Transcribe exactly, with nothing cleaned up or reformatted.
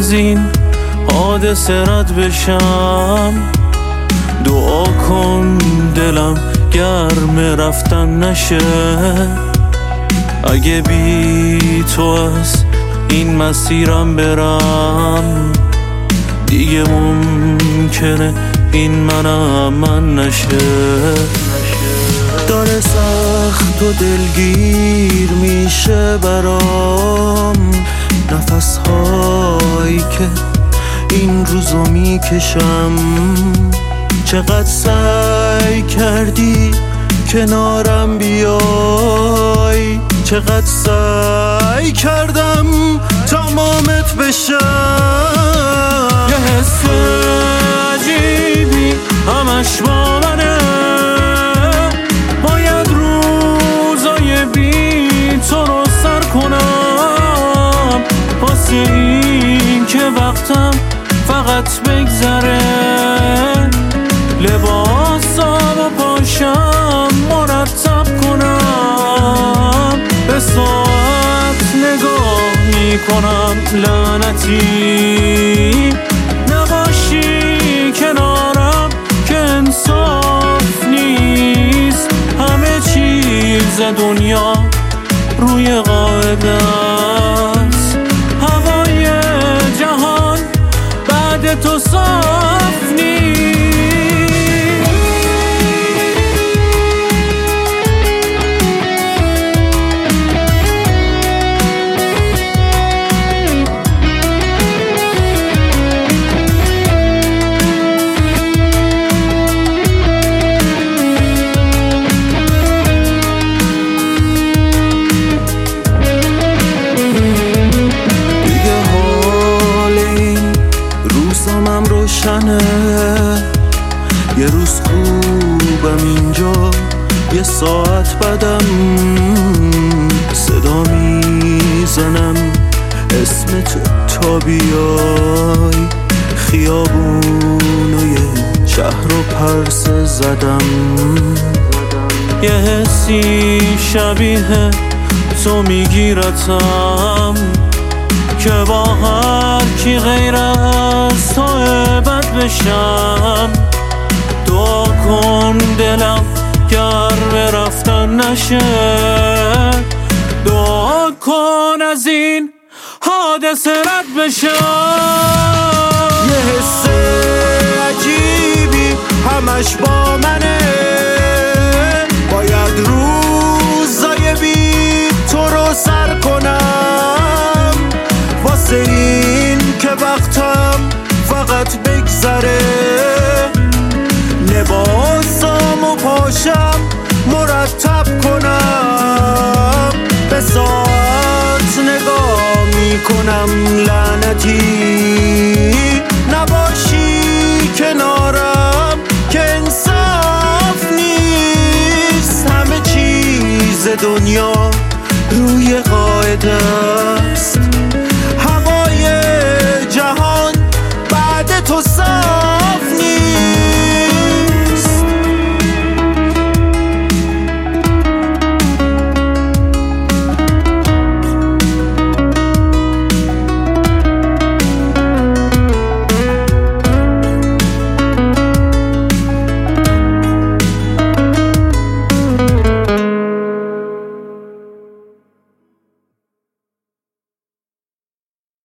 از این حادثه رد بشم. دعا کن دلم گرم رفتن نشه. اگه بی تو از این مسیرم برم، دیگه ممکنه این منم من نشه. داره سخت و دلگیر میشه برام نفس هایی که این روزو میکشم. چقدر سعی کردی کنارم بیای، چقدر سعی کردم تمامت بشم. یه حس عجیبی همش با منه، باید روزای بی تو رو سر کنم، واسه این که وقتم فقط بگذره. لباسامو پاشم مرتب کنم، به ساعت نگاه میکنم لعنتی نباشی کنارم که انصاف نیست. همه چیز دنیا روی قاعده است، هوای جهان بعد تو صاف نیست. یه روز خوبم اینجا، یه ساعت بعدم صدا میزنم اسمت تا بیای. خیابونوی شهر و پرسه زدم، یه حسی شبیه تو میگیرتم که با هر کی غیر از تو بد بشم. دعا کن دلم گرم رفتن نشه، دعا کن از این حادثه رد بشم. یه حس عجیبی همش با منه، باید روزای بی تو رو سر کنم، واسه این که وقتم فقط بگذره. لباسامو پاشم مرتب کنم، به ساعت نگاه میکنم لعنتی نباشی کنارم که انصاف نیست. همه چیز دنیا روی قاعده است،